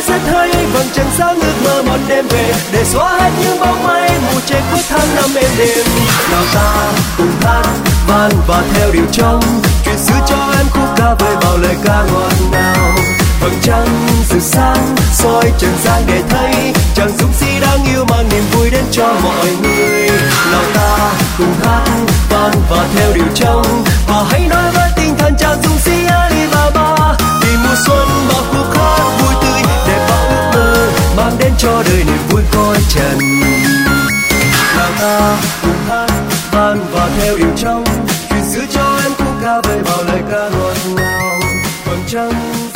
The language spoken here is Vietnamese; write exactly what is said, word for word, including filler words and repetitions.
rất hay, vầng trăng sáng ước mơ một đêm về để xóa hết những bóng mây mù che khuất tháng năm êm đềm. Nào ta cùng hát vang và theo điệu trong chuyện xưa cho em khúc ca với bao lời ca ngọt ngào. Vầng trăng rực sáng soi trần gian để thấy chàng dũng sĩ đáng yêu mang niềm vui đến cho mọi người. Nào ta cùng hát vang và theo điệu trong và hãy nói với tinh thần chàng dũng sĩ Alibaba vì mùa xuân bao khúc hát vui tươi để bao ước mơ mang đến cho đời niềm vui coi trần. Nào ta cùng hát vang và theo điệu trong chuyện xưa cho em khúc ca với bao lời ca ngọt ngào. Vầng trăng